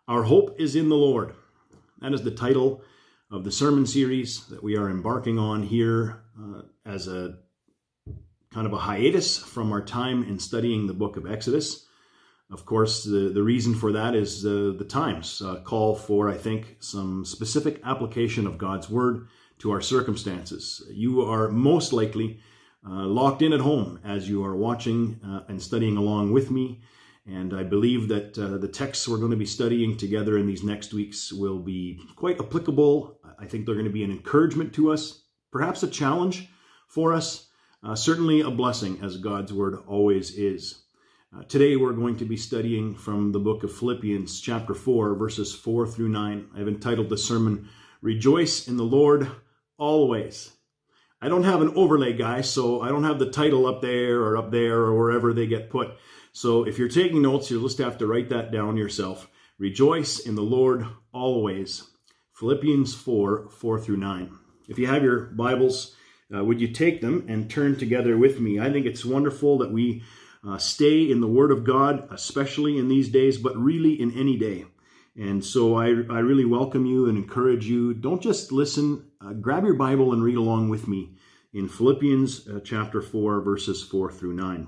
Our hope is in the Lord. That is the title of the sermon series that we are embarking on here as a kind of a hiatus from our time in studying the book of Exodus. Of course, the reason for that is the times call for, I think, some specific application of God's word to our circumstances. You are most likely locked in at home as you are watching and studying along with me. And I believe that the texts we're going to be studying together in these next weeks will be quite applicable. I think they're going to be an encouragement to us, perhaps a challenge for us, certainly a blessing, as God's word always is. Today we're going to be studying from the book of Philippians chapter 4, verses 4 through 9. I've entitled the sermon, Rejoice in the Lord Always. I don't have an overlay, guys, so I don't have the title up there or wherever they get put. So if you're taking notes, you'll just have to write that down yourself. Rejoice in the Lord always. Philippians 4, 4 through 9. If you have your Bibles, would you take them and turn together with me? I think it's wonderful that we stay in the Word of God, especially in these days, but really in any day. And so I really welcome you and encourage you. Don't just listen. Grab your Bible and read along with me in Philippians chapter 4, verses 4 through 9.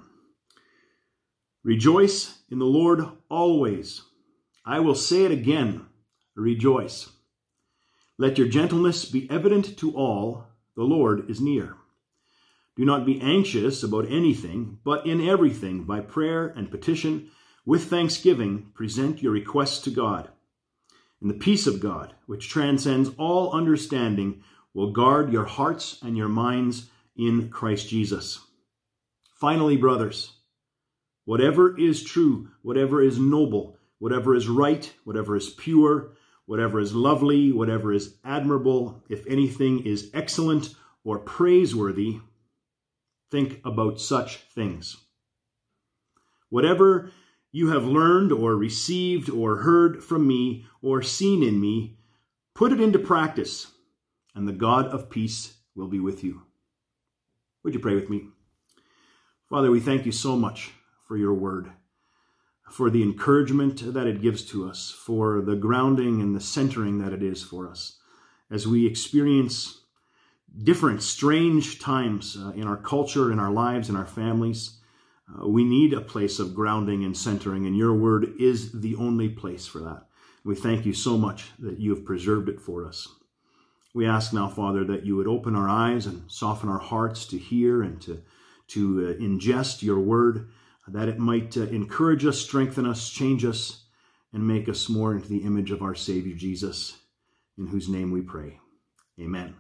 Rejoice in the Lord always. I will say it again, rejoice. Let your gentleness be evident to all, the Lord is near. Do not be anxious about anything, but in everything, by prayer and petition, with thanksgiving, present your requests to God. And the peace of God, which transcends all understanding, will guard your hearts and your minds in Christ Jesus. Finally, brothers, whatever is true, whatever is noble, whatever is right, whatever is pure, whatever is lovely, whatever is admirable, if anything is excellent or praiseworthy, think about such things. Whatever you have learned or received or heard from me or seen in me, put it into practice, and the God of peace will be with you. Would you pray with me? Father, we thank you so much for your word, for the encouragement that it gives to us, for the grounding and the centering that it is for us. As we experience different, strange times in our culture, in our lives, in our families, we need a place of grounding and centering, and your word is the only place for that. We thank you so much that you have preserved it for us. We ask now, Father, that you would open our eyes and soften our hearts to hear and to ingest your word, that it might encourage us, strengthen us, change us, and make us more into the image of our Savior Jesus, in whose name we pray. Amen.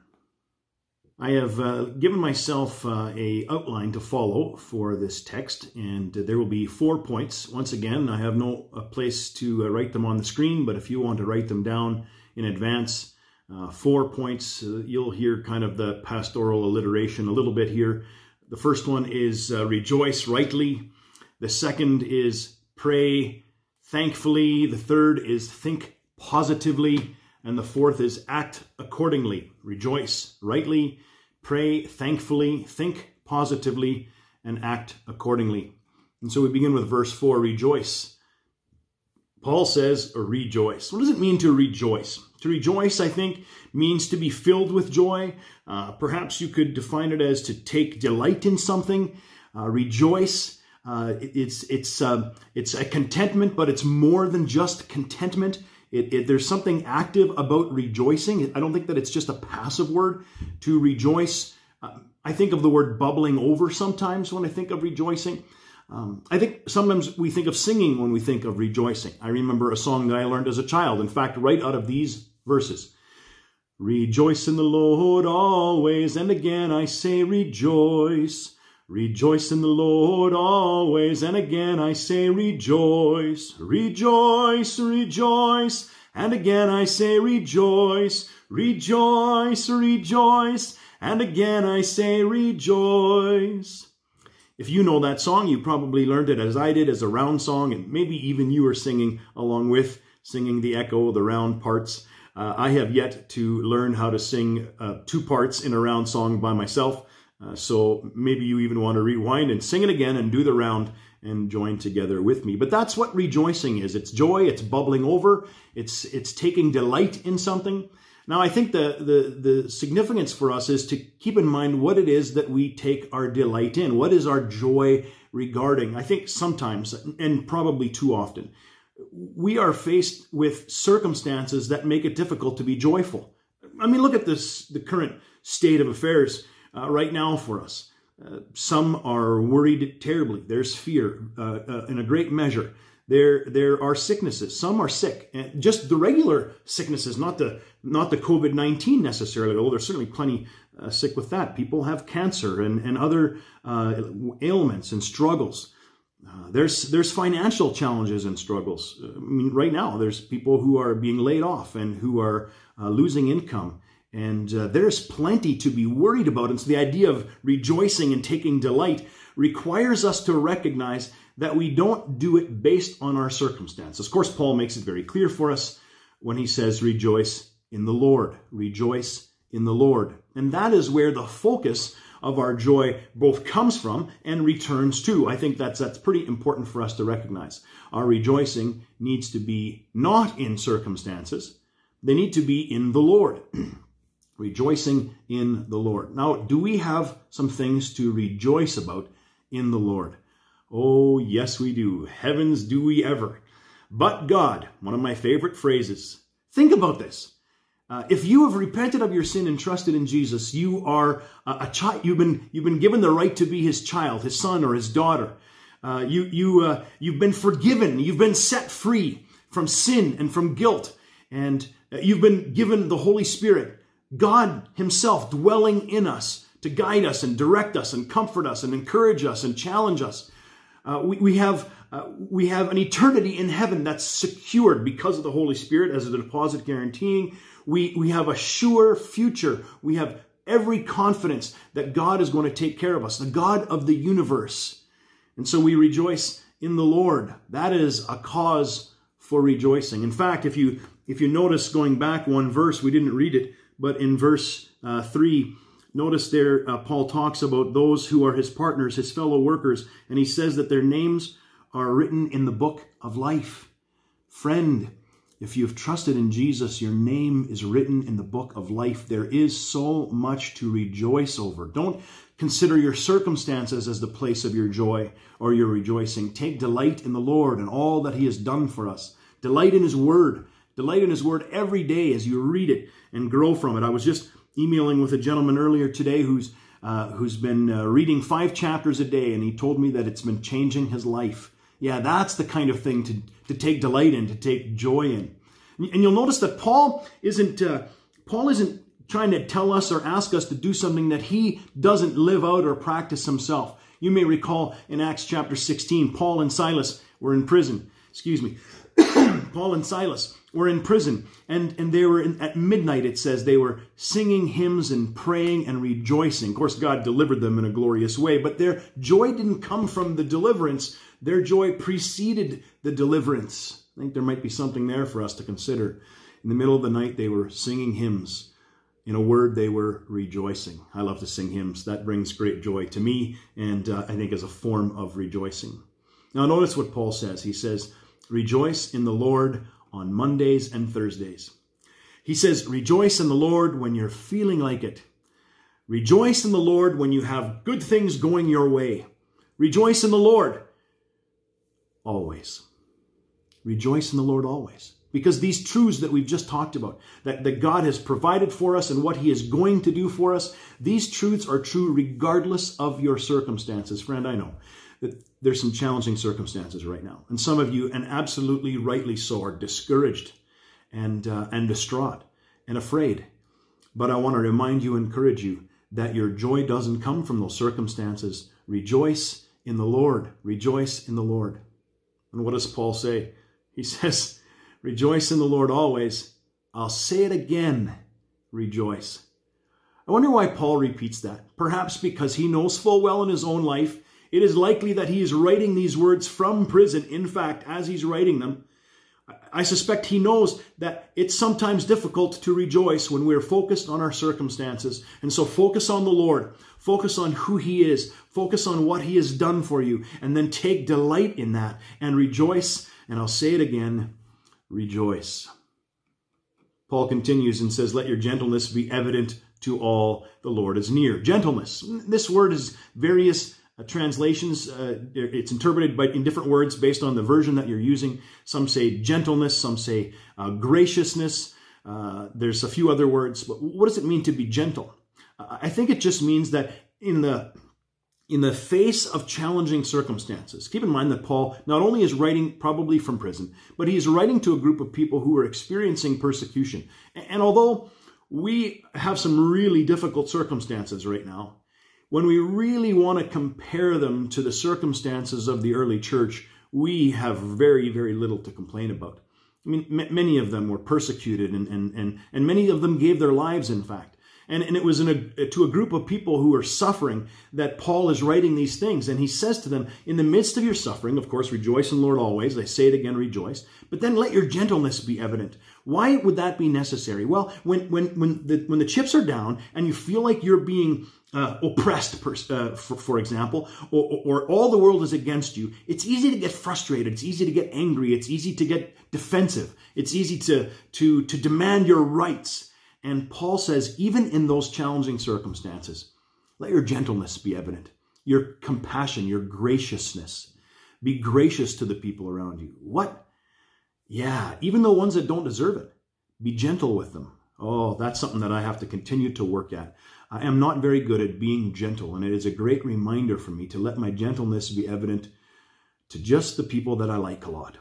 I have given myself an outline to follow for this text, and there will be 4 points. Once again, I have no place to write them on the screen, but if you want to write them down in advance, 4 points. You'll hear kind of the pastoral alliteration a little bit here. The first one is rejoice rightly. The second is pray thankfully. The third is think positively. And the fourth is act accordingly. Rejoice rightly, pray thankfully, think positively, and act accordingly. And so we begin with verse 4, rejoice. Paul says, rejoice. What does it mean to rejoice? To rejoice, I think, means to be filled with joy. Perhaps you could define it as to take delight in something. Rejoice. It's a contentment, but it's more than just contentment. There's something active about rejoicing. I don't think that it's just a passive word. To rejoice, I think of the word bubbling over sometimes when I think of rejoicing. I think sometimes we think of singing when we think of rejoicing. I remember a song that I learned as a child, in fact, right out of these verses. Rejoice in the Lord always, and again I say rejoice. Rejoice in the Lord always, and again I say rejoice. Rejoice, rejoice, and again I say rejoice. Rejoice, rejoice, and again I say rejoice. If you know that song, you probably learned it as I did, as a round song, and maybe even you were singing along with, singing the echo, the round parts. I have yet to learn how to sing 2 parts in a round song by myself. So maybe you even want to rewind and sing it again and do the round and join together with me. But that's what rejoicing is. It's joy, it's bubbling over, it's taking delight in something. Now, I think the significance for us is to keep in mind what it is that we take our delight in. What is our joy regarding? I think sometimes, and probably too often, we are faced with circumstances that make it difficult to be joyful. I mean, look at the current state of affairs right now for us. Some are worried terribly. There's fear in a great measure. There are sicknesses. Some are sick, and just the regular sicknesses, not the COVID-19 necessarily, although there's certainly plenty sick with that. People have cancer and other ailments and struggles. There's financial challenges and struggles. I mean, right now, there's people who are being laid off and who are losing income. And there's plenty to be worried about. And so the idea of rejoicing and taking delight requires us to recognize that we don't do it based on our circumstances. Of course, Paul makes it very clear for us when he says, rejoice in the Lord. Rejoice in the Lord. And that is where the focus of our joy both comes from and returns to. I think that's pretty important for us to recognize. Our rejoicing needs to be not in circumstances. They need to be in the Lord. Rejoicing in the Lord. Now, do we have some things to rejoice about in the Lord? Oh, yes, we do. Heavens, do we ever. But God, one of my favorite phrases. Think about this. If you have repented of your sin and trusted in Jesus, you are a child. You've been given the right to be his child, his son or his daughter. You've been forgiven. You've been set free from sin and from guilt. And you've been given the Holy Spirit, God himself dwelling in us to guide us and direct us and comfort us and encourage us and challenge us. We have an eternity in heaven that's secured because of the Holy Spirit as a deposit guaranteeing. We have a sure future. We have every confidence that God is going to take care of us, the God of the universe. And so we rejoice in the Lord. That is a cause for rejoicing. In fact, if you notice going back one verse, we didn't read it, but in verse 3, notice there Paul talks about those who are his partners, his fellow workers, and he says that their names are written in the book of life. Friend, if you've trusted in Jesus, your name is written in the book of life. There is so much to rejoice over. Don't consider your circumstances as the place of your joy or your rejoicing. Take delight in the Lord and all that he has done for us. Delight in his word. Delight in his word every day as you read it and grow from it. I was just emailing with a gentleman earlier today who's been reading 5 chapters a day, and he told me that it's been changing his life. Yeah, that's the kind of thing to take delight in, to take joy in. And you'll notice that Paul isn't trying to tell us or ask us to do something that he doesn't live out or practice himself. You may recall in Acts chapter 16, Paul and Silas were in prison. Paul and Silas were in prison, and they were at midnight, it says, they were singing hymns and praying and rejoicing. Of course, God delivered them in a glorious way, but their joy didn't come from the deliverance. Their joy preceded the deliverance. I think there might be something there for us to consider. In the middle of the night, they were singing hymns. In a word, they were rejoicing. I love to sing hymns. That brings great joy to me, and I think is a form of rejoicing. Now, notice what Paul says. He says, rejoice in the Lord on Mondays and Thursdays. He says, rejoice in the Lord when you're feeling like it. Rejoice in the Lord when you have good things going your way. Rejoice in the Lord always. Rejoice in the Lord always. Because these truths that we've just talked about, that God has provided for us and what he is going to do for us, these truths are true regardless of your circumstances. Friend, I know that there's some challenging circumstances right now. And some of you, and absolutely rightly so, are discouraged and distraught and afraid. But I want to remind you, encourage you, that your joy doesn't come from those circumstances. Rejoice in the Lord. Rejoice in the Lord. And what does Paul say? He says, rejoice in the Lord always. I'll say it again, rejoice. I wonder why Paul repeats that. Perhaps because he knows full well in his own life, it is likely that he is writing these words from prison. In fact, as he's writing them, I suspect he knows that it's sometimes difficult to rejoice when we're focused on our circumstances. And so focus on the Lord. Focus on who he is. Focus on what he has done for you. And then take delight in that and rejoice. And I'll say it again, rejoice. Paul continues and says, let your gentleness be evident to all, the Lord is near. Gentleness. This word is various translations. It's interpreted in different words based on the version that you're using. Some say gentleness, some say graciousness. There's a few other words, but what does it mean to be gentle? I think it just means that in the face of challenging circumstances, keep in mind that Paul not only is writing probably from prison, but he is writing to a group of people who are experiencing persecution. And although we have some really difficult circumstances right now, when we really want to compare them to the circumstances of the early church, we have very, very little to complain about. I mean, many of them were persecuted and many of them gave their lives, in fact. And it was to a group of people who were suffering that Paul is writing these things. And he says to them, in the midst of your suffering, of course, rejoice in the Lord always. I say it again, rejoice. But then let your gentleness be evident. Why would that be necessary? Well, when the chips are down and you feel like you're being oppressed, for example, or all the world is against you, it's easy to get frustrated. It's easy to get angry. It's easy to get defensive. It's easy to demand your rights. And Paul says, even in those challenging circumstances, let your gentleness be evident, your compassion, your graciousness. Be gracious to the people around you. What? Yeah, even the ones that don't deserve it. Be gentle with them. Oh, that's something that I have to continue to work at. I am not very good at being gentle, and it is a great reminder for me to let my gentleness be evident to just the people that I like a lot.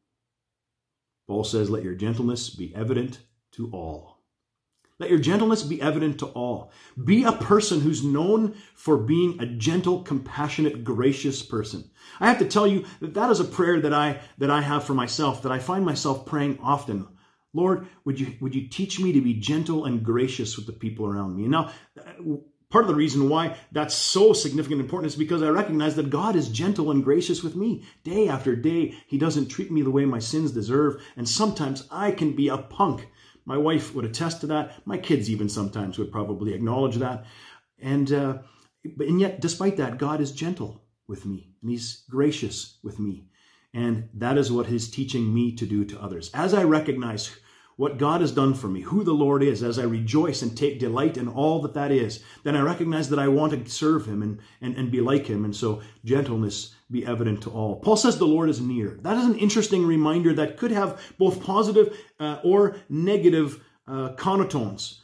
Paul says, let your gentleness be evident to all. Let your gentleness be evident to all. Be a person who's known for being a gentle, compassionate, gracious person. I have to tell you that is a prayer that I have for myself, that I find myself praying often. Lord, would you teach me to be gentle and gracious with the people around me? And now, part of the reason why that's so significant and important is because I recognize that God is gentle and gracious with me. Day after day, he doesn't treat me the way my sins deserve. And sometimes I can be a punk. My wife would attest to that. My kids even sometimes would probably acknowledge that. And yet, despite that, God is gentle with me and he's gracious with me. And that is what he's teaching me to do to others. As I recognize what God has done for me, who the Lord is, as I rejoice and take delight in all that is, then I recognize that I want to serve him and be like him. And so gentleness be evident to all. Paul says the Lord is near. That is an interesting reminder that could have both positive or negative connotations,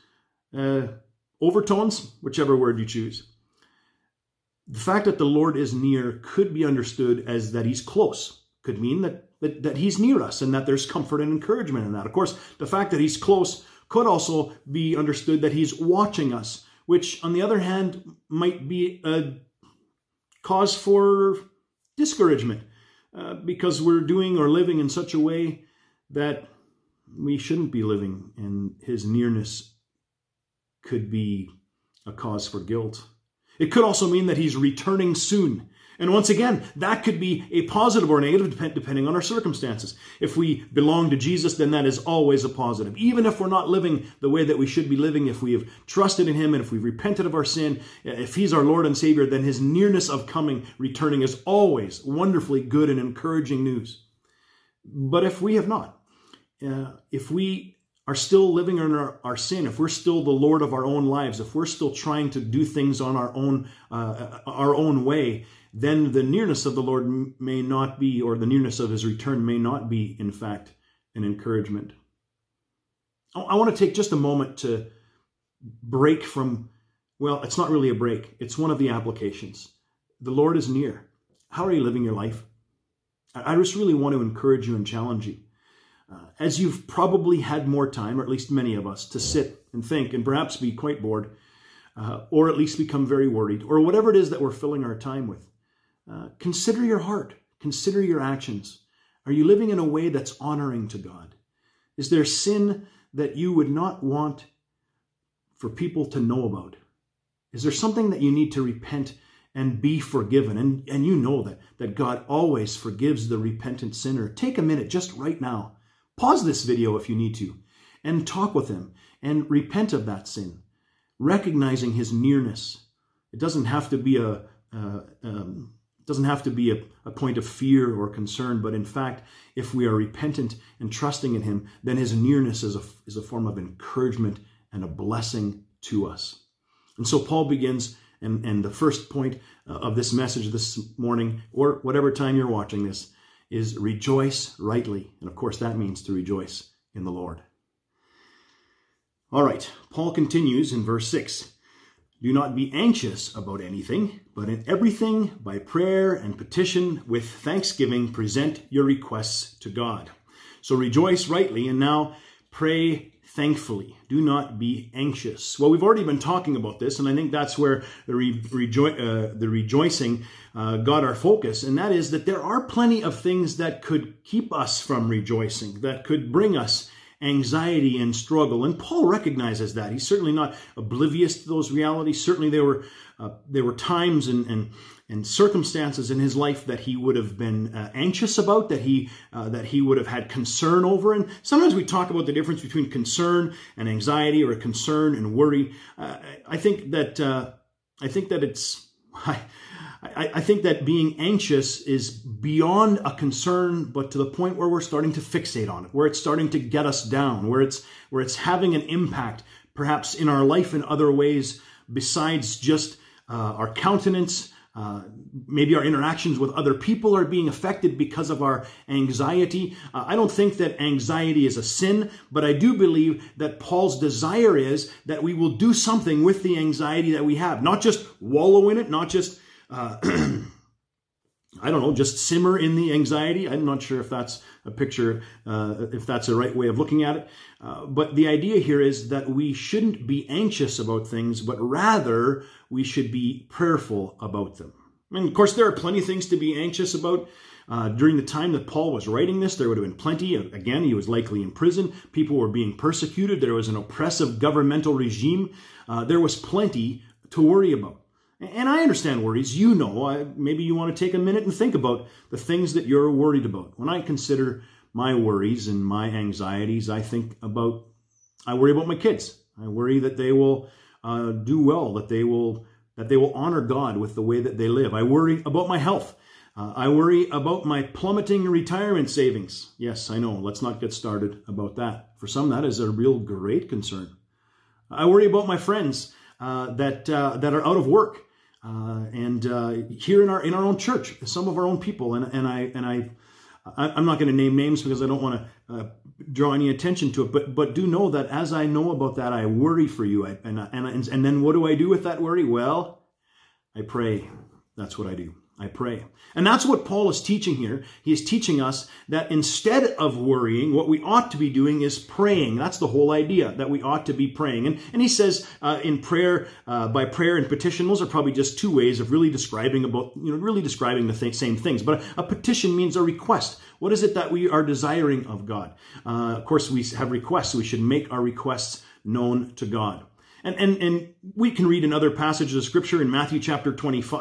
overtones, whichever word you choose. The fact that the Lord is near could be understood as that he's close. Could mean that he's near us and that there's comfort and encouragement in that. Of course, the fact that he's close could also be understood that he's watching us, which on the other hand might be a cause for discouragement because we're doing or living in such a way that we shouldn't be living, and his nearness could be a cause for guilt. It could also mean that he's returning soon. And once again, that could be a positive or negative depending on our circumstances. If we belong to Jesus, then that is always a positive. Even if we're not living the way that we should be living, if we have trusted in him and if we've repented of our sin, if he's our Lord and Savior, then his nearness of returning is always wonderfully good and encouraging news. But if we have not, if we are still living in our sin, if we're still the Lord of our own lives, if we're still trying to do things on our own way, then the nearness of the Lord may not be, or the nearness of his return may not be, in fact, an encouragement. I want to take just a moment to break from, well, it's not really a break. It's one of the applications. The Lord is near. How are you living your life? I just really want to encourage you and challenge you. As you've probably had more time, or at least many of us, to sit and think and perhaps be quite bored, or at least become very worried, or whatever it is that we're filling our time with. Consider your heart. Consider your actions. Are you living in a way that's honoring to God? Is there sin that you would not want for people to know about? Is there something that you need to repent and be forgiven? And you know that God always forgives the repentant sinner. Take a minute just right now Pause this video if you need to and talk with him and repent of that sin, recognizing his nearness. It doesn't have to be a point of fear or concern, but in fact, if we are repentant and trusting in him, then his nearness is a form of encouragement and a blessing to us. And so Paul begins, and the first point of this message this morning, or whatever time you're watching this, is rejoice rightly. And of course, that means to rejoice in the Lord. All right, Paul continues in verse 6. Do not be anxious about anything, but in everything, by prayer and petition, with thanksgiving, present your requests to God. So rejoice rightly, and now pray thankfully. Do not be anxious. Well, we've already been talking about this, and I think that's where the rejoicing got our focus, and that is that there are plenty of things that could keep us from rejoicing, that could bring us anxiety and struggle. And Paul recognizes that. He's certainly not oblivious to those realities. Certainly there were times and circumstances in his life that he would have been anxious about, that he would have had concern over. And sometimes we talk about the difference between concern and anxiety, or concern and worry. I think that being anxious is beyond a concern, but to the point where we're starting to fixate on it, where it's starting to get us down, where it's having an impact, perhaps in our life in other ways besides just our countenance. Maybe our interactions with other people are being affected because of our anxiety. I don't think that anxiety is a sin, but I do believe that Paul's desire is that we will do something with the anxiety that we have, not just wallow in it, not just just simmer in the anxiety. I'm not sure if that's a picture, if that's the right way of looking at it. But the idea here is that we shouldn't be anxious about things, but rather we should be prayerful about them. And of course, there are plenty of things to be anxious about. During the time that Paul was writing this, there would have been plenty. Again, he was likely in prison. People were being persecuted. There was an oppressive governmental regime. There was plenty to worry about. And I understand worries. Maybe you want to take a minute and think about the things that you're worried about. When I consider my worries and my anxieties, I worry about my kids. I worry that they will do well, that they will honor God with the way that they live. I worry about my health. I worry about my plummeting retirement savings. Yes, I know. Let's not get started about that. For some, that is a real great concern. I worry about my friends that are out of work. And here in our own church, some of our own people, and I'm not going to name names because I don't want to draw any attention to it, but do know that as I know about that, I worry for you. And then what do I do with that worry? Well, I pray. That's what I do. I pray. And that's what Paul is teaching here. He is teaching us that instead of worrying, what we ought to be doing is praying. That's the whole idea, that we ought to be praying. And he says in prayer, by prayer and petition, those are probably just two ways of really describing the same things. But a petition means a request. What is it that we are desiring of God? Of course, we have requests. We should make our requests known to God. And we can read in other passages of Scripture in Matthew chapter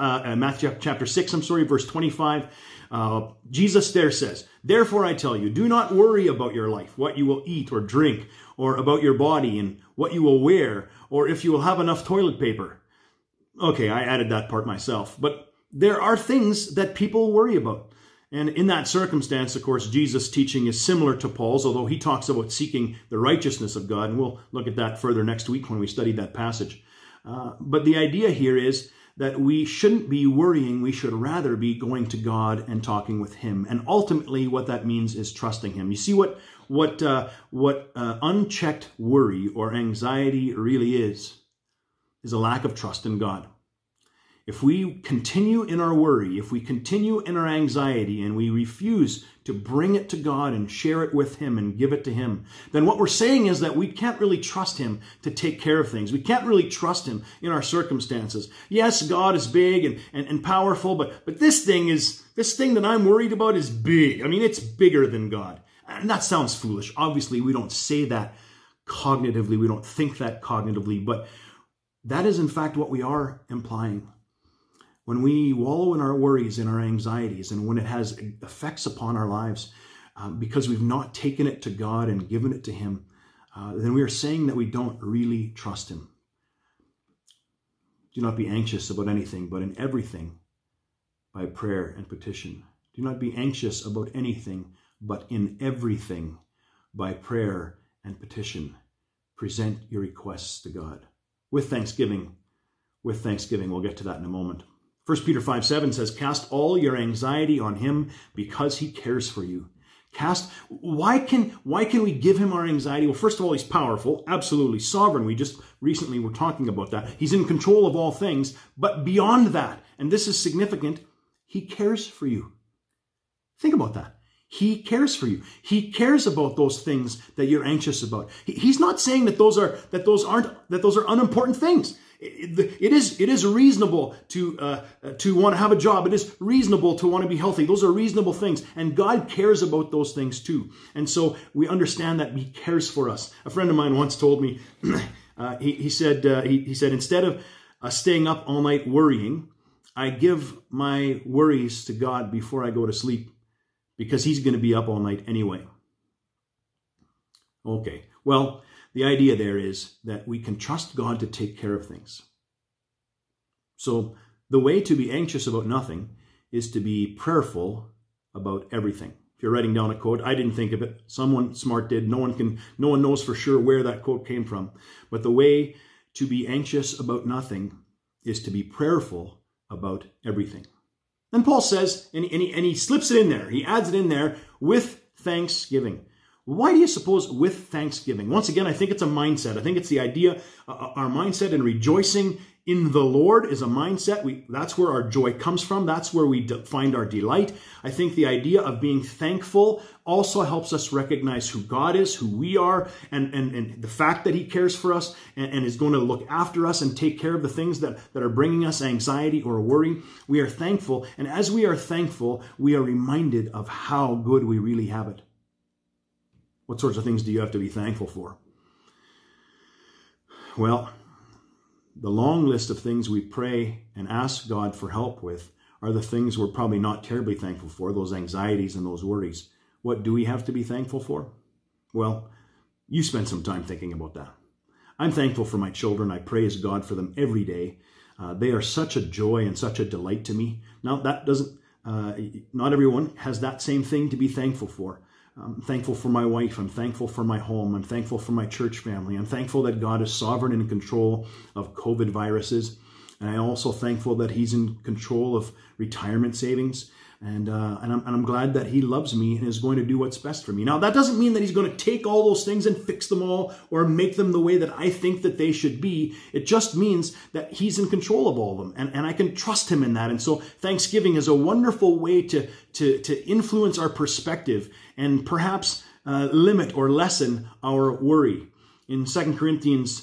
6, verse 25. Jesus there says, "Therefore I tell you, do not worry about your life, what you will eat or drink, or about your body and what you will wear, or if you will have enough toilet paper." Okay, I added that part myself. But there are things that people worry about. And in that circumstance, of course, Jesus' teaching is similar to Paul's, although he talks about seeking the righteousness of God. And we'll look at that further next week when we study that passage. But the idea here is that we shouldn't be worrying. We should rather be going to God and talking with him. And ultimately, what that means is trusting him. You see what unchecked worry or anxiety really is a lack of trust in God. If we continue in our worry, if we continue in our anxiety, and we refuse to bring it to God and share it with him and give it to him, then what we're saying is that we can't really trust him to take care of things. We can't really trust him in our circumstances. Yes, God is big and powerful, but this thing that I'm worried about is big. I mean, it's bigger than God. And that sounds foolish. Obviously, we don't say that cognitively. We don't think that cognitively, but that is in fact what we are implying. When we wallow in our worries and our anxieties, and when it has effects upon our lives, because we've not taken it to God and given it to him, then we are saying that we don't really trust him. Do not be anxious about anything, but in everything, by prayer and petition. Do not be anxious about anything, but in everything, by prayer and petition, present your requests to God. With thanksgiving. With thanksgiving. We'll get to that in a moment. 1 Peter 5:7 says, cast all your anxiety on him because he cares for you. Why can we give him our anxiety? Well, first of all, he's powerful, absolutely sovereign. We just recently were talking about that. He's in control of all things. But beyond that, and this is significant, he cares for you. Think about that. He cares for you. He cares about those things that you're anxious about. He's not saying that those are unimportant things. It is reasonable to want to have a job. It is reasonable to want to be healthy. Those are reasonable things, and God cares about those things too. And so we understand that he cares for us. A friend of mine once told me, he said instead of staying up all night worrying, I give my worries to God before I go to sleep, because he's going to be up all night anyway. Okay, well, the idea there is that we can trust God to take care of things. So the way to be anxious about nothing is to be prayerful about everything. If you're writing down a quote, I didn't think of it. Someone smart did. No one knows for sure where that quote came from. But the way to be anxious about nothing is to be prayerful about everything. Then Paul says, and he slips it in there. He adds it in there, with thanksgiving. Why do you suppose with thanksgiving? Once again, I think it's a mindset. I think it's the idea, our mindset in rejoicing in the Lord is a mindset. That's where our joy comes from. That's where we find our delight. I think the idea of being thankful also helps us recognize who God is, who we are, and the fact that he cares for us and is going to look after us and take care of the things that are bringing us anxiety or worry. We are thankful. And as we are thankful, we are reminded of how good we really have it. What sorts of things do you have to be thankful for? Well, the long list of things we pray and ask God for help with are the things we're probably not terribly thankful for, those anxieties and those worries. What do we have to be thankful for? Well, you spend some time thinking about that. I'm thankful for my children. I praise God for them every day. They are such a joy and such a delight to me. Now, that doesn't, not everyone has that same thing to be thankful for. I'm thankful for my wife. I'm thankful for my home. I'm thankful for my church family. I'm thankful that God is sovereign and in control of COVID viruses. And I'm also thankful that he's in control of retirement savings. And I'm glad that he loves me and is going to do what's best for me. Now, that doesn't mean that he's going to take all those things and fix them all or make them the way that I think that they should be. It just means that he's in control of all of them, and I can trust him in that. And so Thanksgiving is a wonderful way to influence our perspective and perhaps limit or lessen our worry. In 2 Corinthians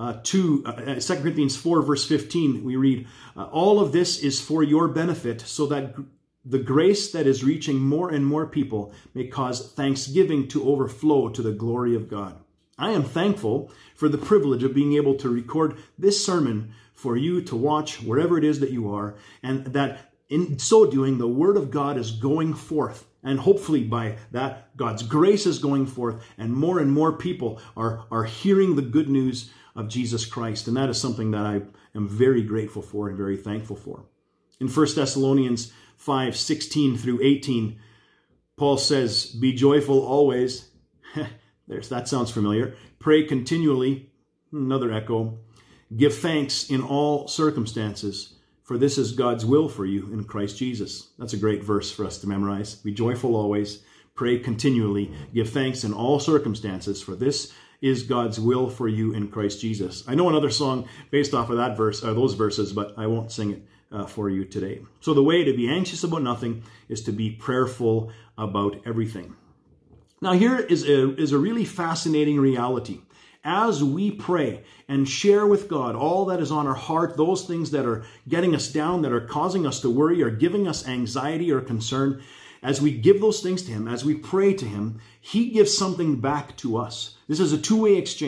2 Corinthians 4, verse 15, we read, all of this is for your benefit, so that the grace that is reaching more and more people may cause thanksgiving to overflow to the glory of God. I am thankful for the privilege of being able to record this sermon for you to watch wherever it is that you are, and that in so doing, the word of God is going forth. And hopefully by that, God's grace is going forth, and more people are hearing the good news of Jesus Christ. And that is something that I am very grateful for and very thankful for. In 1 Thessalonians 5:16 through 18, Paul says, be joyful always. That sounds familiar. Pray continually. Another echo. Give thanks in all circumstances, for this is God's will for you in Christ Jesus. That's a great verse for us to memorize. Be joyful always. Pray continually. Give thanks in all circumstances, for this is God's will for you in Christ Jesus. I know another song based off of that verse, or those verses, but I won't sing it for you today. So the way to be anxious about nothing is to be prayerful about everything. Now here is a really fascinating reality. As we pray and share with God all that is on our heart, those things that are getting us down, that are causing us to worry or giving us anxiety or concern, as we give those things to him, as we pray to him, he gives something back to us. This is a two-way exchange.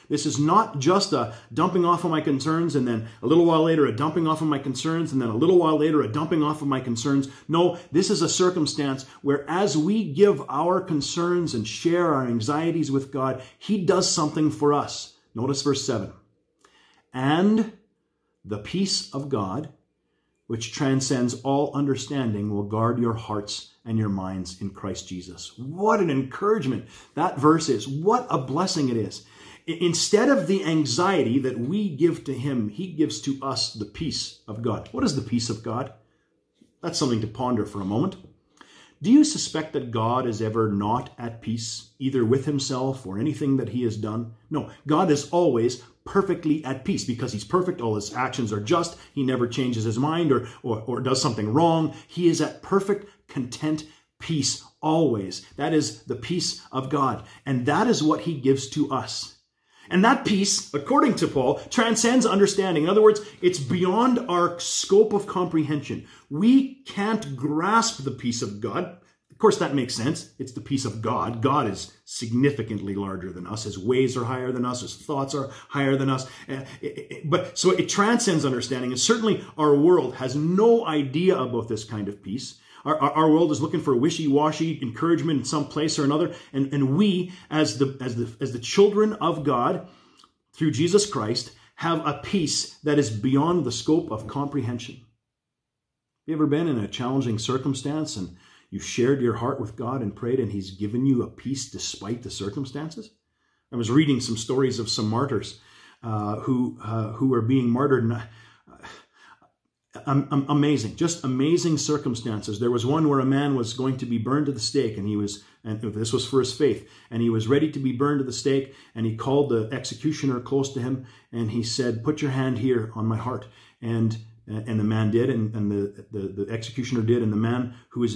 This is not just a dumping off of my concerns and then a little while later a dumping off of my concerns and then a little while later a dumping off of my concerns. No, this is a circumstance where as we give our concerns and share our anxieties with God, he does something for us. Notice verse 7. And the peace of God, which transcends all understanding, will guard your hearts and your minds in Christ Jesus. What an encouragement that verse is. What a blessing it is. Instead of the anxiety that we give to him, he gives to us the peace of God. What is the peace of God? That's something to ponder for a moment. Do you suspect that God is ever not at peace, either with himself or anything that he has done? No, God is always perfectly at peace because he's perfect. All his actions are just. He never changes his mind or does something wrong. He is at perfect, content peace always. That is the peace of God. And that is what he gives to us. And that peace, according to Paul, transcends understanding. In other words, it's beyond our scope of comprehension. We can't grasp the peace of God. Of course, that makes sense. It's the peace of God. God is significantly larger than us. His ways are higher than us. His thoughts are higher than us. But so it transcends understanding. And certainly our world has no idea about this kind of peace. Our world is looking for wishy-washy encouragement in some place or another. And we, as the children of God, through Jesus Christ, have a peace that is beyond the scope of comprehension. Have you ever been in a challenging circumstance and you shared your heart with God and prayed and he's given you a peace despite the circumstances? I was reading some stories of some martyrs who are being martyred. Amazing, just amazing circumstances. There was one where a man was going to be burned to the stake, and this was for his faith, and he was ready to be burned to the stake, and he called the executioner close to him, and he said, "Put your hand here on my heart." And the man did, and the executioner did, and the man who was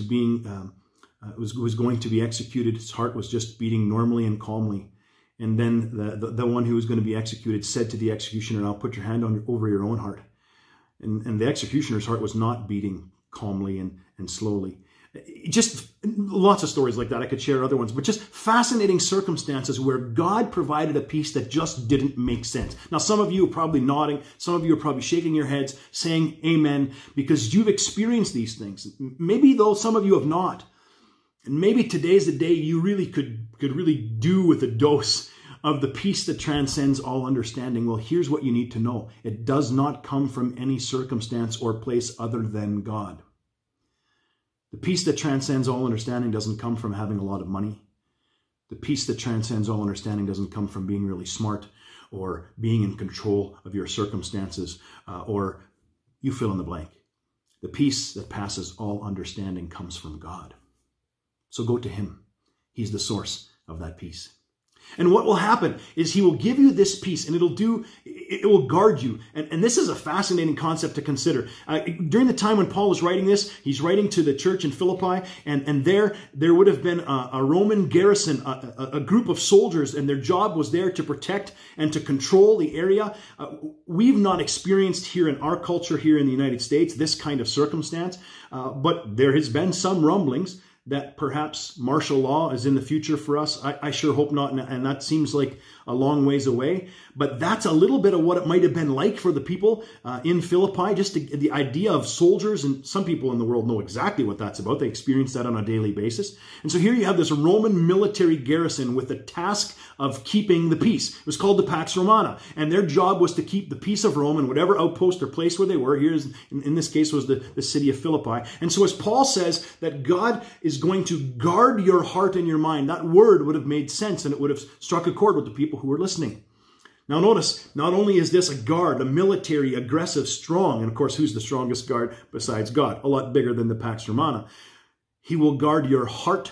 was going to be executed, his heart was just beating normally and calmly. And then the one who was going to be executed said to the executioner, "Now put your hand over your own heart." And the executioner's heart was not beating calmly and slowly. Just lots of stories like that. I could share other ones, but just fascinating circumstances where God provided a peace that just didn't make sense. Now, some of you are probably nodding. Some of you are probably shaking your heads, saying amen, because you've experienced these things. Maybe though some of you have not. And maybe today's the day you really could really do with a dose of the peace that transcends all understanding. Well, here's what you need to know. It does not come from any circumstance or place other than God. The peace that transcends all understanding doesn't come from having a lot of money. The peace that transcends all understanding doesn't come from being really smart or being in control of your circumstances or you fill in the blank. The peace that passes all understanding comes from God. So go to him. He's the source of that peace. And what will happen is he will give you this peace, and it will guard you. And this is a fascinating concept to consider. During the time when Paul was writing this, he's writing to the church in Philippi, and there would have been a Roman garrison, a group of soldiers, and their job was there to protect and to control the area. We've not experienced here in our culture here in the United States this kind of circumstance, but there has been some rumblings that perhaps martial law is in the future for us. I sure hope not, and that seems like a long ways away. But that's a little bit of what it might have been like for the people in Philippi, just the idea of soldiers, and some people in the world know exactly what that's about. They experience that on a daily basis. And so here you have this Roman military garrison with the task of keeping the peace. It was called the Pax Romana, and their job was to keep the peace of Rome in whatever outpost or place where they were. Here, in this case, was the city of Philippi. And so as Paul says that God is going to guard your heart and your mind, that word would have made sense, and it would have struck a chord with the people who were listening. Now notice, not only is this a guard, a military, aggressive, strong, and of course, who's the strongest guard besides God? A lot bigger than the Pax Romana. He will guard your heart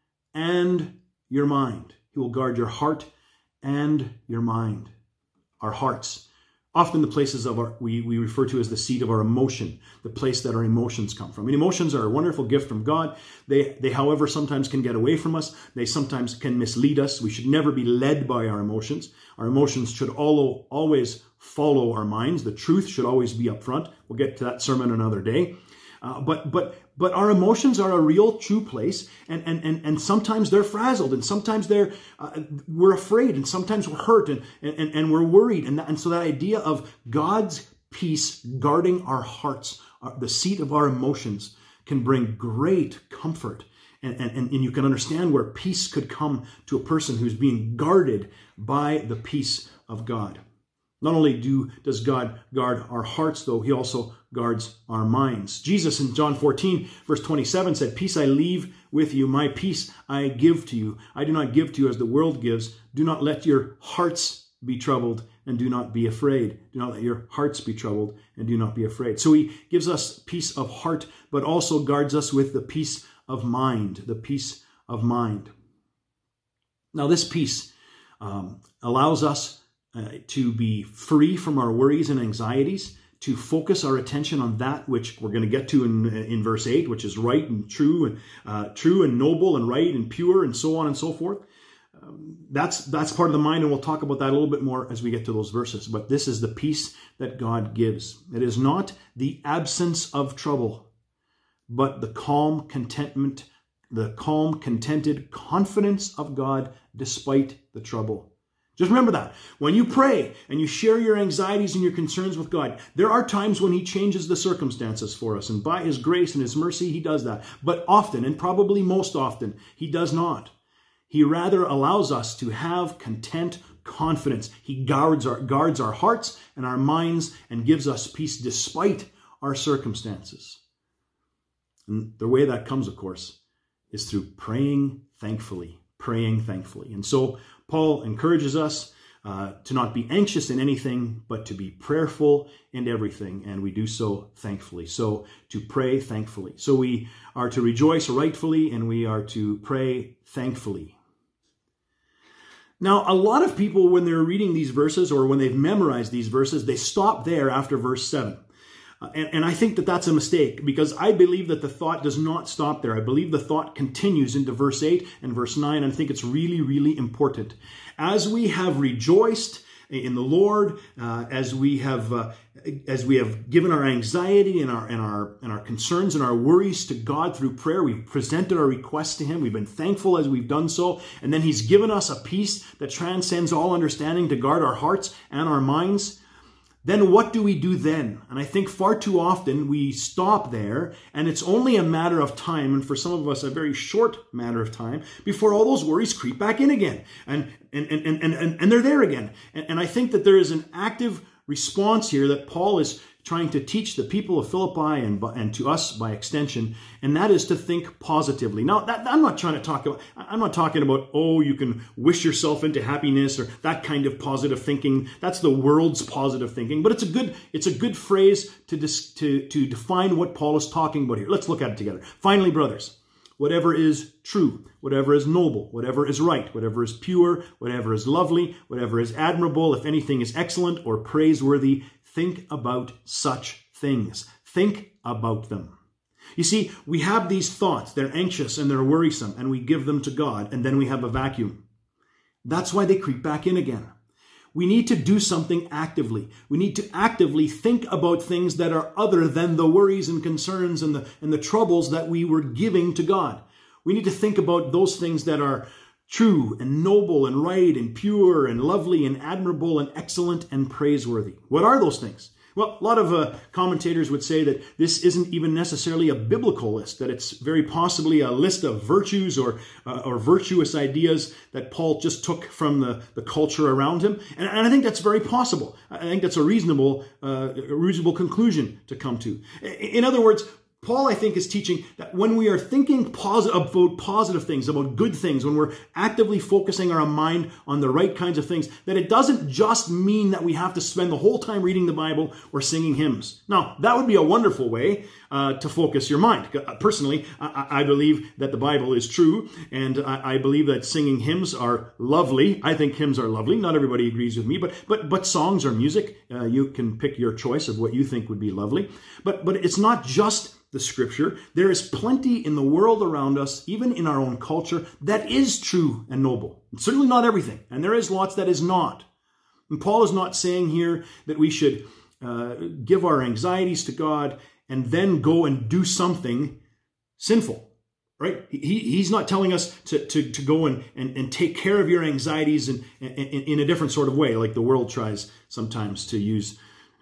and your mind. He will guard your heart and your mind. Our hearts. Often the places of we refer to as the seat of our emotion, the place that our emotions come from. And emotions are a wonderful gift from God. They, however, sometimes can get away from us. They sometimes can mislead us. We should never be led by our emotions. Our emotions should always follow our minds. The truth should always be up front. We'll get to that sermon another day. But But our emotions are a real, true place, and sometimes they're frazzled, and sometimes we're afraid, and sometimes we're hurt, and we're worried. And so that idea of God's peace guarding our hearts, the seat of our emotions, can bring great comfort. And you can understand where peace could come to a person who's being guarded by the peace of God. Not only does God guard our hearts, though, he also guards our minds. Jesus in John 14, verse 27 said, "Peace I leave with you, my peace I give to you. I do not give to you as the world gives. Do not let your hearts be troubled and do not be afraid." Do not let your hearts be troubled and do not be afraid. So he gives us peace of heart, but also guards us with the peace of mind, the peace of mind. Now this peace allows us to be free from our worries and anxieties, to focus our attention on that which we're going to get to in verse 8, which is right and true and noble and right and pure and so on and so forth. That's part of the mind, and we'll talk about that a little bit more as we get to those verses. But this is the peace that God gives. It is not the absence of trouble, but the calm contentment, the calm, contented confidence of God despite the trouble. Just remember that. When you pray and you share your anxieties and your concerns with God, there are times when he changes the circumstances for us. And by his grace and his mercy, he does that. But often, and probably most often, he does not. He rather allows us to have content confidence. He guards our hearts and our minds and gives us peace despite our circumstances. And the way that comes, of course, is through praying thankfully. Praying thankfully. And so Paul encourages us to not be anxious in anything, but to be prayerful in everything. And we do so thankfully. So to pray thankfully. So we are to rejoice rightfully and we are to pray thankfully. Now, a lot of people, when they're reading these verses or when they've memorized these verses, they stop there after verse 7. And I think that that's a mistake, because I believe that the thought does not stop there. I believe the thought continues into verse 8 and verse 9. And I think it's really, really important. As we have rejoiced in the Lord, as we have given our anxiety and our concerns and our worries to God through prayer, we've presented our requests to him. We've been thankful as we've done so. And then he's given us a peace that transcends all understanding to guard our hearts and our minds. Then what do we do then? And I think far too often we stop there, and it's only a matter of time, and for some of us a very short matter of time, before all those worries creep back in again. And they're there again. And I think that there is an active response here that Paul is trying to teach the people of Philippi and to us by extension, and that is to think positively. Now, I'm not talking about, oh, you can wish yourself into happiness or that kind of positive thinking. That's the world's positive thinking, but it's a good phrase to define what Paul is talking about here. Let's look at it together. Finally, brothers, whatever is true, whatever is noble, whatever is right, whatever is pure, whatever is lovely, whatever is admirable, if anything is excellent or praiseworthy, think about such things. Think about them. You see, we have these thoughts. They're anxious and they're worrisome, and we give them to God, and then we have a vacuum. That's why they creep back in again. We need to do something actively. We need to actively think about things that are other than the worries and concerns and the troubles that we were giving to God. We need to think about those things that are true and noble and right and pure and lovely and admirable and excellent and praiseworthy. What are those things? Well, a lot of commentators would say that this isn't even necessarily a biblical list, that it's very possibly a list of virtues or virtuous ideas that Paul just took from the culture around him. And I think that's very possible. I think that's a reasonable conclusion to come to. In other words, Paul, I think, is teaching that when we are thinking about positive things, about good things, when we're actively focusing our mind on the right kinds of things, that it doesn't just mean that we have to spend the whole time reading the Bible or singing hymns. Now, that would be a wonderful way to focus your mind. Personally, I believe that the Bible is true, and I believe that singing hymns are lovely. I think hymns are lovely. Not everybody agrees with me, but songs are music. You can pick your choice of what you think would be lovely. But it's not just the scripture. There is plenty in the world around us, even in our own culture, that is true and noble. It's certainly not everything, and there is lots that is not. And Paul is not saying here that we should give our anxieties to God and then go and do something sinful, right? He's not telling us to go and take care of your anxieties in a different sort of way, like the world tries sometimes to use,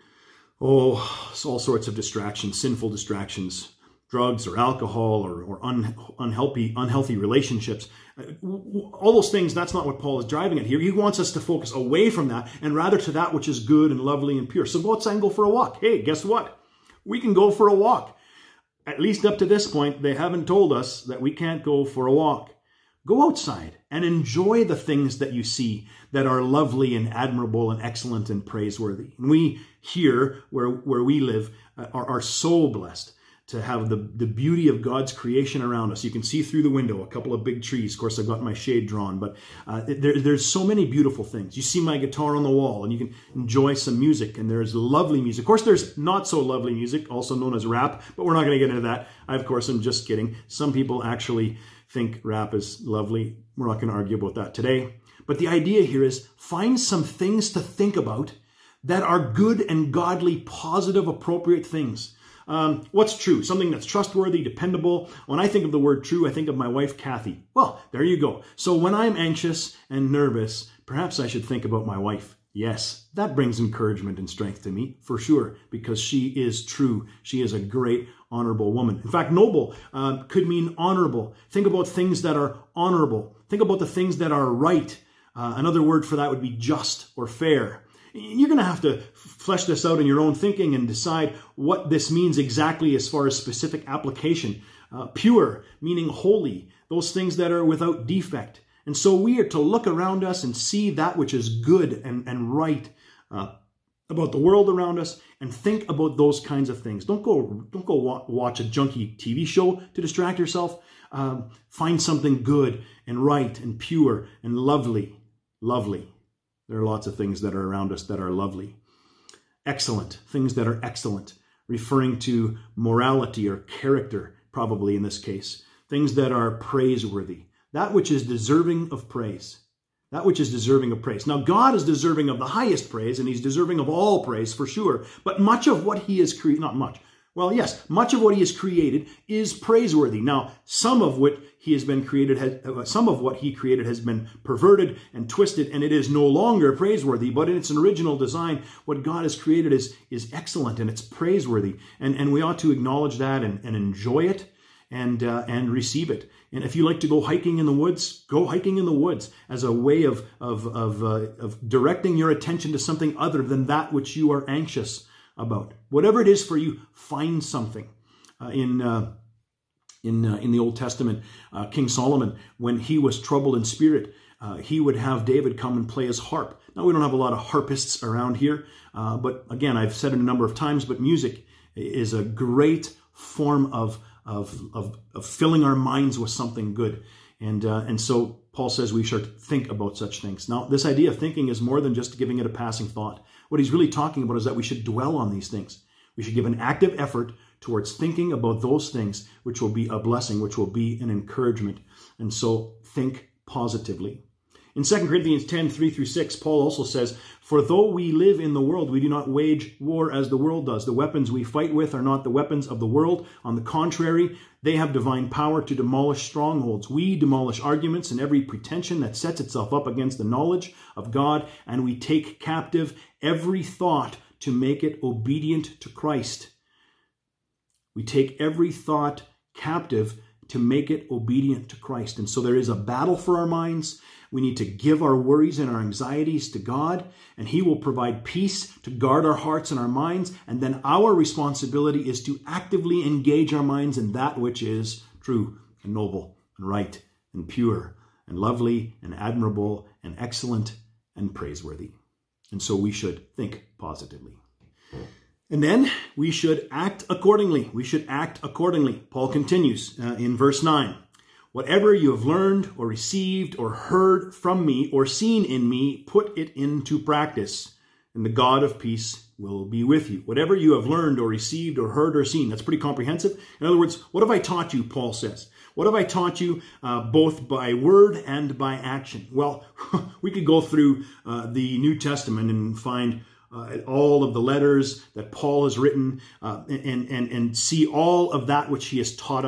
all sorts of distractions, sinful distractions, drugs or alcohol or unhealthy relationships. All those things, that's not what Paul is driving at here. He wants us to focus away from that and rather to that which is good and lovely and pure. So go outside and go for a walk. Hey, guess what? We can go for a walk. At least up to this point, they haven't told us that we can't go for a walk. Go outside and enjoy the things that you see that are lovely and admirable and excellent and praiseworthy. And we here, where we live, are so blessed to have the beauty of God's creation around us. You can see through the window a couple of big trees. Of course, I've got my shade drawn, but there's so many beautiful things. You see my guitar on the wall, and you can enjoy some music, and there's lovely music. Of course, there's not so lovely music, also known as rap, but we're not going to get into that. I, of course, am just kidding. Some people actually think rap is lovely. We're not going to argue about that today. But the idea here is find some things to think about that are good and godly, positive, appropriate things. What's true? Something that's trustworthy, dependable. When I think of the word true, I think of my wife, Kathy. Well, there you go. So when I'm anxious and nervous, perhaps I should think about my wife. Yes, that brings encouragement and strength to me, for sure, because she is true. She is a great, honorable woman. In fact, noble could mean honorable. Think about things that are honorable. Think about the things that are right. Another word for that would be just or fair. You're going to have to flesh this out in your own thinking and decide what this means exactly as far as specific application. Pure, meaning holy, those things that are without defect. And so we are to look around us and see that which is good and right about the world around us and think about those kinds of things. Don't go watch a junky TV show to distract yourself. Find something good and right and pure and lovely. Lovely. There are lots of things that are around us that are lovely. Excellent, things that are excellent, referring to morality or character, probably in this case. Things that are praiseworthy, that which is deserving of praise. That which is deserving of praise. Now, God is deserving of the highest praise, and he's deserving of all praise for sure. But much of what he has created, not much. Well, yes, much of what he has created is praiseworthy. Now, some of what he created has been perverted and twisted, and it is no longer praiseworthy. But in its original design, what God has created is excellent and it's praiseworthy, and we ought to acknowledge that and enjoy it and receive it. And if you like to go hiking in the woods, go hiking in the woods as a way of directing your attention to something other than that which you are anxious about. Whatever it is for you, find something. In the Old Testament, King Solomon, when he was troubled in spirit, he would have David come and play his harp. Now, we don't have a lot of harpists around here, but again, I've said it a number of times, but music is a great form of filling our minds with something good. And so Paul says we should think about such things. Now, this idea of thinking is more than just giving it a passing thought. What he's really talking about is that we should dwell on these things. We should give an active effort towards thinking about those things which will be a blessing, which will be an encouragement. And so think positively. In 2 Corinthians 10, 3-6, Paul also says, "For though we live in the world, we do not wage war as the world does. The weapons we fight with are not the weapons of the world. On the contrary, they have divine power to demolish strongholds. We demolish arguments and every pretension that sets itself up against the knowledge of God, and we take captive every thought to make it obedient to Christ." We take every thought captive to make it obedient to Christ. And so there is a battle for our minds. We need to give our worries and our anxieties to God, and he will provide peace to guard our hearts and our minds. And then our responsibility is to actively engage our minds in that which is true and noble and right and pure and lovely and admirable and excellent and praiseworthy. And so we should think positively. And then we should act accordingly. We should act accordingly. Paul continues in verse 9. "Whatever you have learned or received or heard from me or seen in me, put it into practice, and the God of peace will be with you." Whatever you have learned or received or heard or seen. That's pretty comprehensive. In other words, what have I taught you, Paul says? What have I taught you both by word and by action? Well, we could go through the New Testament and find all of the letters that Paul has written and see all of that which he has taught us.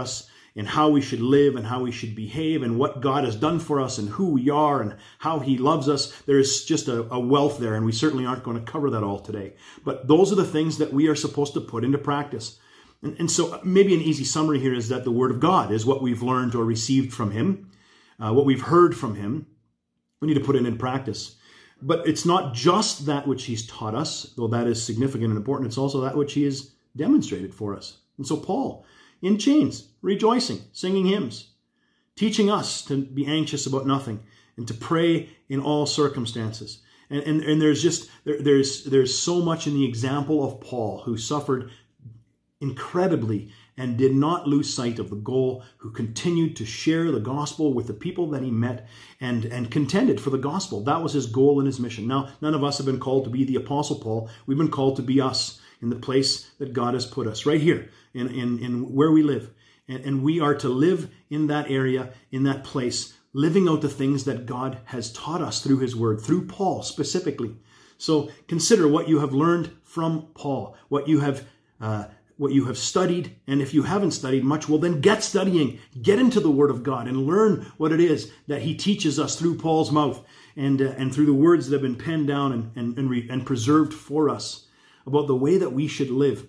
in how we should live and how we should behave and what God has done for us and who we are and how he loves us. There's just a wealth there, and we certainly aren't going to cover that all today. But those are the things that we are supposed to put into practice. And so maybe an easy summary here is that the Word of God is what we've learned or received from him, what we've heard from him. We need to put it in practice. But it's not just that which he's taught us, though that is significant and important. It's also that which he has demonstrated for us. And so Paul, in chains, rejoicing, singing hymns, teaching us to be anxious about nothing and to pray in all circumstances. And there's so much in the example of Paul, who suffered incredibly and did not lose sight of the goal, who continued to share the gospel with the people that he met and contended for the gospel. That was his goal and his mission. Now, none of us have been called to be the Apostle Paul. We've been called to be us in the place that God has put us, right here in where we live. And we are to live in that area, in that place, living out the things that God has taught us through his word, through Paul specifically. So consider what you have learned from Paul, what you have studied, and if you haven't studied much, well, then get studying. Get into the Word of God and learn what it is that he teaches us through Paul's mouth and through the words that have been penned down and preserved for us about the way that we should live.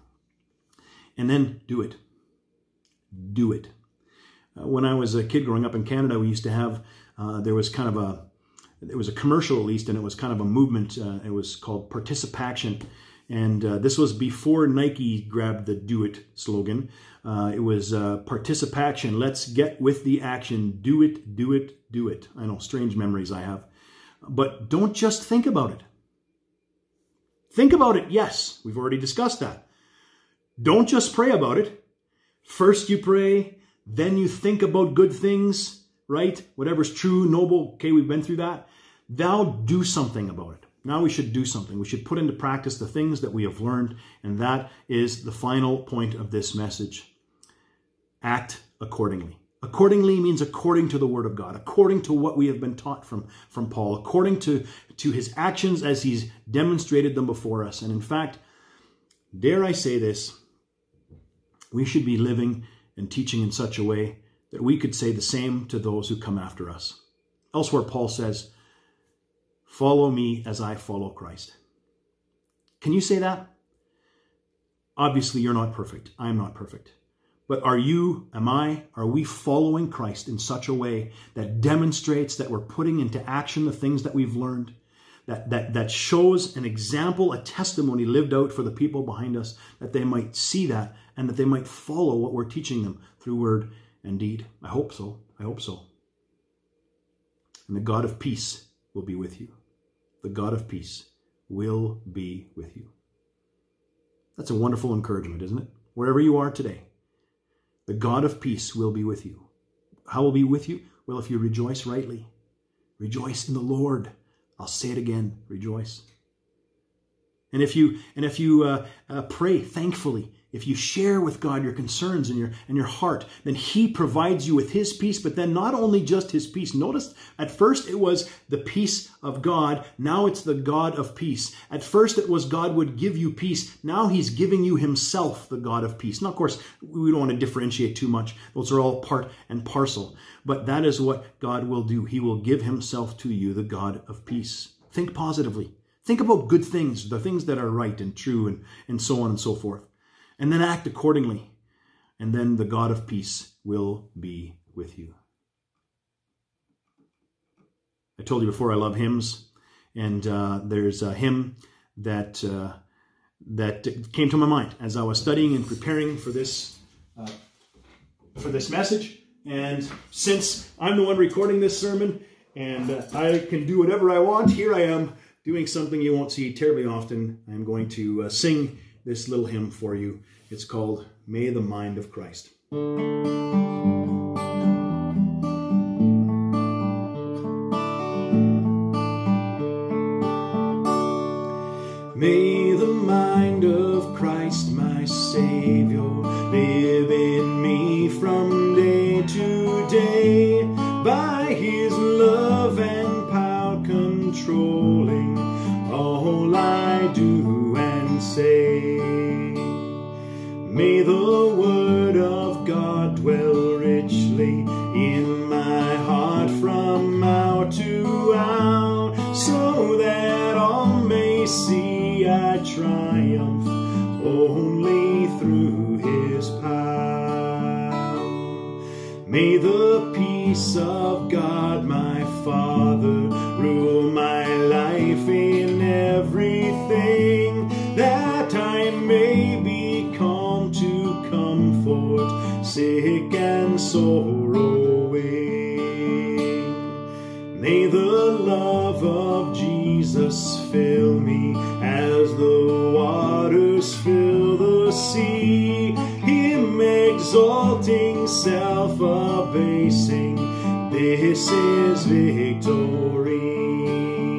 And then do it. Do it. When I was a kid growing up in Canada, we used to have, there was a commercial at least, and it was kind of a movement. It was called Participaction. And this was before Nike grabbed the do it slogan. It was Participaction. Let's get with the action. Do it, do it, do it. I know, strange memories I have. But don't just think about it. Think about it, yes. We've already discussed that. Don't just pray about it. First you pray, then you think about good things, right? Whatever's true, noble. Okay, we've been through that. Now do something about it. Now we should do something. We should put into practice the things that we have learned. And that is the final point of this message. Act accordingly. Accordingly means according to the Word of God, according to what we have been taught from Paul, according to his actions as he's demonstrated them before us. And in fact, dare I say this, we should be living and teaching in such a way that we could say the same to those who come after us. Elsewhere, Paul says, follow me as I follow Christ. Can you say that? Obviously, you're not perfect. I'm not perfect. But are we following Christ in such a way that demonstrates that we're putting into action the things that we've learned, that shows an example, a testimony lived out for the people behind us, that they might see that and that they might follow what we're teaching them through word and deed? I hope so. I hope so. And the God of peace will be with you. The God of peace will be with you. That's a wonderful encouragement, isn't it? Wherever you are today, the God of peace will be with you. How will he be with you? Well, if you rejoice rightly. Rejoice in the Lord. I'll say it again. Rejoice. And if you pray thankfully, if you share with God your concerns and your heart, then he provides you with his peace, but then not only just his peace. Notice at first it was the peace of God. Now it's the God of peace. At first it was God would give you peace. Now he's giving you himself, the God of peace. Now, of course, we don't want to differentiate too much. Those are all part and parcel. But that is what God will do. He will give himself to you, the God of peace. Think positively. Think about good things, the things that are right and true and so on and so forth. And then act accordingly. And then the God of peace will be with you. I told you before I love hymns. And there's a hymn that came to my mind as I was studying and preparing for this message. And since I'm the one recording this sermon and I can do whatever I want, here I am doing something you won't see terribly often. I'm going to sing this little hymn for you. It's called May the Mind of Christ. May the mind of Christ, my Savior, live in me from day to day, by his love and power controlling all I do and say. May the word of God dwell richly in my heart from hour to hour, so that all may see I triumph only through his power. May the peace of God my Father rule my life in everything, that I may be calm to comfort sick and sorrowing. May the love of Jesus fill me as the waters fill the sea, him exalting, self-abasing, this is victory.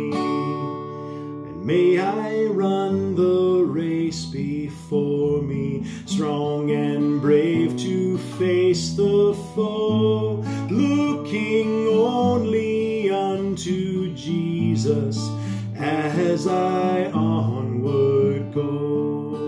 And may I run the race before me, strong and brave to face the foe, looking only unto Jesus as I onward go.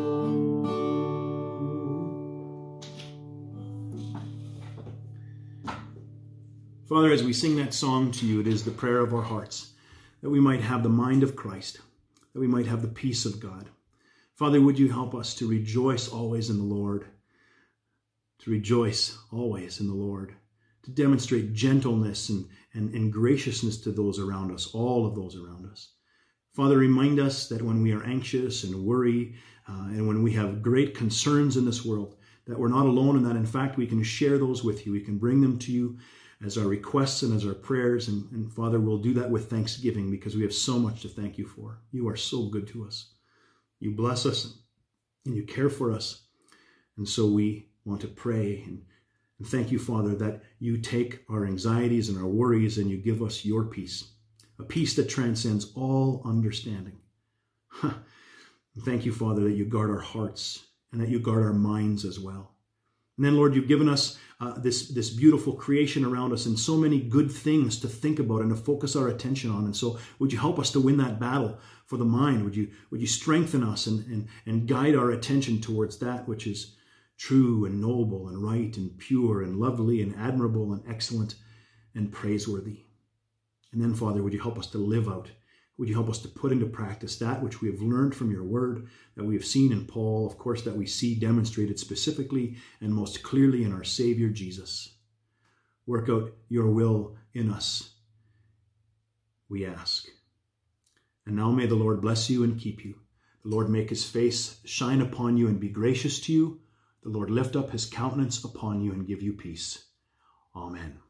Father, as we sing that song to you, it is the prayer of our hearts, that we might have the mind of Christ, that we might have the peace of God. Father, would you help us to rejoice always in the Lord, to rejoice always in the Lord, to demonstrate gentleness and graciousness to those around us, all of those around us. Father, remind us that when we are anxious and worry, and when we have great concerns in this world, that we're not alone, and that in fact we can share those with you. We can bring them to you as our requests and as our prayers. And Father, we'll do that with thanksgiving, because we have so much to thank you for. You are so good to us. You bless us and you care for us. And so we want to pray and thank you, Father, that you take our anxieties and our worries and you give us your peace, a peace that transcends all understanding. Thank you, Father, that you guard our hearts and that you guard our minds as well. And then, Lord, you've given us this beautiful creation around us and so many good things to think about and to focus our attention on. And so would you help us to win that battle for the mind? Would you strengthen us and guide our attention towards that which is true and noble and right and pure and lovely and admirable and excellent and praiseworthy? And then, Father, would you help us to live out? Would you help us to put into practice that which we have learned from your word, that we have seen in Paul, of course, that we see demonstrated specifically and most clearly in our Savior Jesus? Work out your will in us, we ask. And now may the Lord bless you and keep you. The Lord make his face shine upon you and be gracious to you. The Lord lift up his countenance upon you and give you peace. Amen.